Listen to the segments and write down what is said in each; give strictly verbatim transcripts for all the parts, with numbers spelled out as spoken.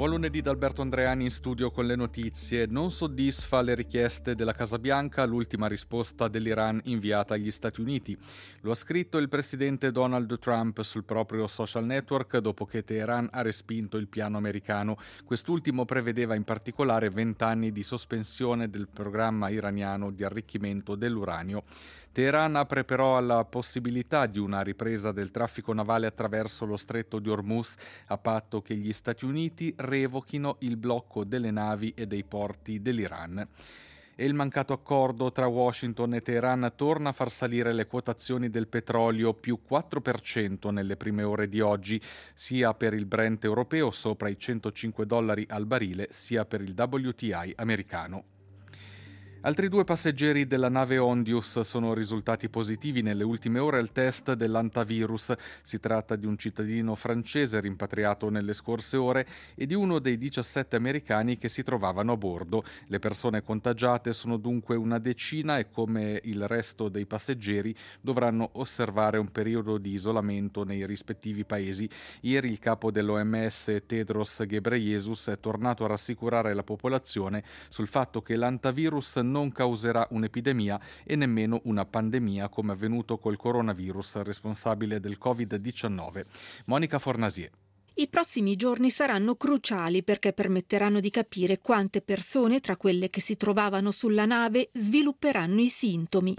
Buon lunedì da Alberto Andreani in studio con le notizie. Non soddisfa le richieste della Casa Bianca l'ultima risposta dell'Iran inviata agli Stati Uniti. Lo ha scritto il presidente Donald Trump sul proprio social network dopo che Teheran ha respinto il piano americano. Quest'ultimo prevedeva in particolare vent'anni di sospensione del programma iraniano di arricchimento dell'uranio. Teheran apre però alla possibilità di una ripresa del traffico navale attraverso lo stretto di Hormuz, a patto che gli Stati Uniti revochino il blocco delle navi e dei porti dell'Iran. E il mancato accordo tra Washington e Teheran torna a far salire le quotazioni del petrolio più quattro per cento nelle prime ore di oggi, sia per il Brent europeo sopra i centocinque dollari al barile, sia per il W T I americano. Altri due passeggeri della nave Ondius sono risultati positivi nelle ultime ore al test dell'antavirus. Si tratta di un cittadino francese rimpatriato nelle scorse ore e di uno dei diciassette americani che si trovavano a bordo. Le persone contagiate sono dunque una decina e, come il resto dei passeggeri, dovranno osservare un periodo di isolamento nei rispettivi paesi. Ieri il capo dell'O M S Tedros Ghebreyesus è tornato a rassicurare la popolazione sul fatto che l'antavirus non causerà un'epidemia e nemmeno una pandemia come avvenuto col coronavirus responsabile del covid diciannove. Monica Fornasier. I prossimi giorni saranno cruciali perché permetteranno di capire quante persone, tra quelle che si trovavano sulla nave, svilupperanno i sintomi.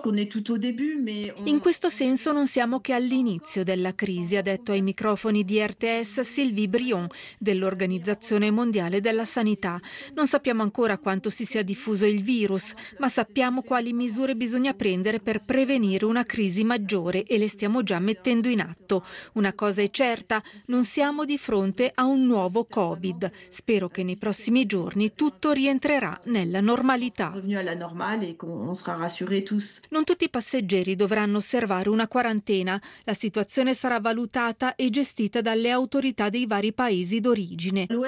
In questo senso non siamo che all'inizio della crisi, ha detto ai microfoni di R T S Sylvie Brion dell'Organizzazione Mondiale della Sanità. Non sappiamo ancora quanto si sia diffuso il virus, ma sappiamo quali misure bisogna prendere per prevenire una crisi maggiore e le stiamo già mettendo in atto. Una cosa è certa, non siamo Siamo di fronte a un nuovo Covid. Spero che nei prossimi giorni tutto rientrerà nella normalità. Non tutti i passeggeri dovranno osservare una quarantena. La situazione sarà valutata e gestita dalle autorità dei vari paesi d'origine. L'O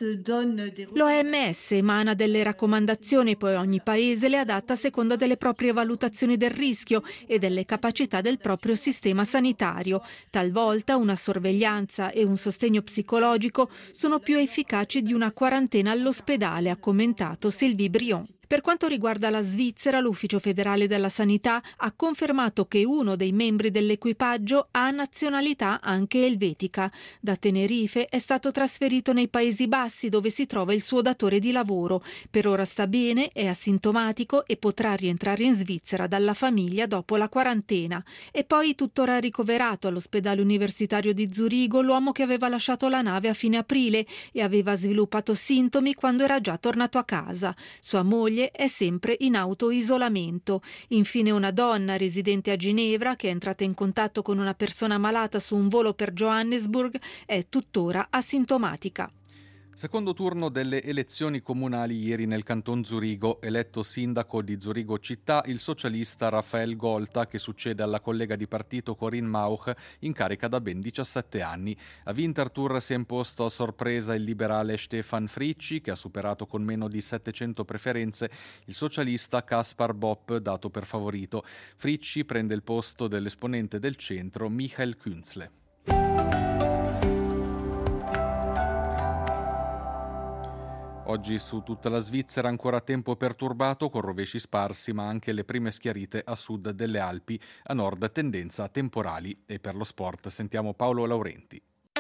M S emana delle raccomandazioni, poi ogni paese le adatta a seconda delle proprie valutazioni del rischio e delle capacità del proprio sistema sanitario. Talvolta una sorveglianza e un sostegno psicologico sono più efficaci di una quarantena all'ospedale, ha commentato Sylvie Brion. Per quanto riguarda la Svizzera, l'Ufficio federale della sanità ha confermato che uno dei membri dell'equipaggio ha nazionalità anche elvetica. Da Tenerife è stato trasferito nei Paesi Bassi, dove si trova il suo datore di lavoro. Per ora sta bene, è asintomatico e potrà rientrare in Svizzera dalla famiglia dopo la quarantena. E poi tuttora ricoverato all'ospedale universitario di Zurigo l'uomo che aveva lasciato la nave a fine aprile e aveva sviluppato sintomi quando era già tornato a casa. Sua moglie è sempre in autoisolamento. Infine una donna residente a Ginevra che è entrata in contatto con una persona malata su un volo per Johannesburg è tuttora asintomatica. Secondo turno delle elezioni comunali ieri nel canton Zurigo, eletto sindaco di Zurigo città il socialista Rafael Golta, che succede alla collega di partito Corinne Mauch, in carica da ben diciassette anni. A Winterthur si è imposto a sorpresa il liberale Stefan Fritschi, che ha superato con meno di settecento preferenze il socialista Kaspar Bopp, dato per favorito. Fritschi prende il posto dell'esponente del centro Michael Künzle. Oggi su tutta la Svizzera ancora tempo perturbato con rovesci sparsi, ma anche le prime schiarite a sud delle Alpi, a nord tendenza a temporali. E per lo sport sentiamo Paolo Laurenti.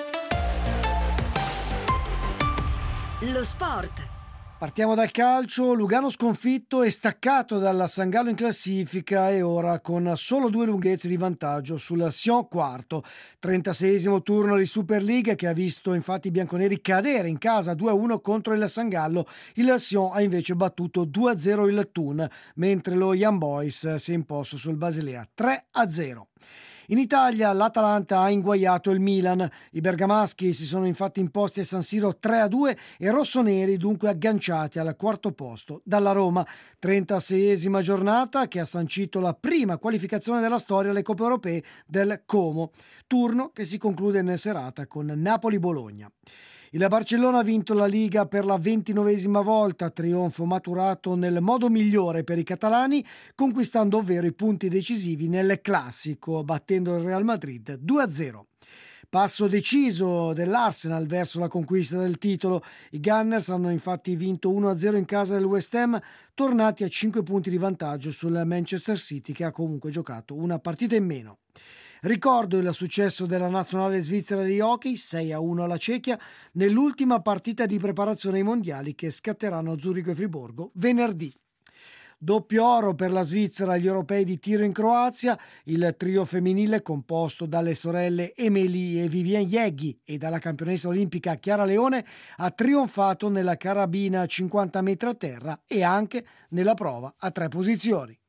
Lo sport. Partiamo dal calcio, Lugano sconfitto e staccato dalla San Gallo in classifica e ora con solo due lunghezze di vantaggio sul Sion quarto. trentaseiesimo turno di Super League che ha visto infatti i bianconeri cadere in casa due a uno contro il San Gallo. Il Sion ha invece battuto due a zero il Thun, mentre lo Young Boys si è imposto sul Basilea tre a zero. In Italia l'Atalanta ha inguaiato il Milan, i bergamaschi si sono infatti imposti a San Siro tre a due e rossoneri dunque agganciati al quarto posto dalla Roma. trentaseiesima giornata che ha sancito la prima qualificazione della storia alle Coppe Europee del Como, turno che si conclude in serata con Napoli-Bologna. Il Barcellona ha vinto la Liga per la ventinovesima volta, trionfo maturato nel modo migliore per i catalani, conquistando ovvero i punti decisivi nel classico, battendo il Real Madrid due a zero. Passo deciso dell'Arsenal verso la conquista del titolo. I Gunners hanno infatti vinto uno a zero in casa del West Ham, tornati a cinque punti di vantaggio sul Manchester City, che ha comunque giocato una partita in meno. Ricordo il successo della nazionale svizzera di hockey, sei a uno alla Cechia, nell'ultima partita di preparazione ai mondiali che scatteranno a Zurigo e Friburgo venerdì. Doppio oro per la Svizzera agli europei di tiro in Croazia. Il trio femminile, composto dalle sorelle Emily e Vivienne Yeghi e dalla campionessa olimpica Chiara Leone, ha trionfato nella carabina cinquanta metri a terra e anche nella prova a tre posizioni.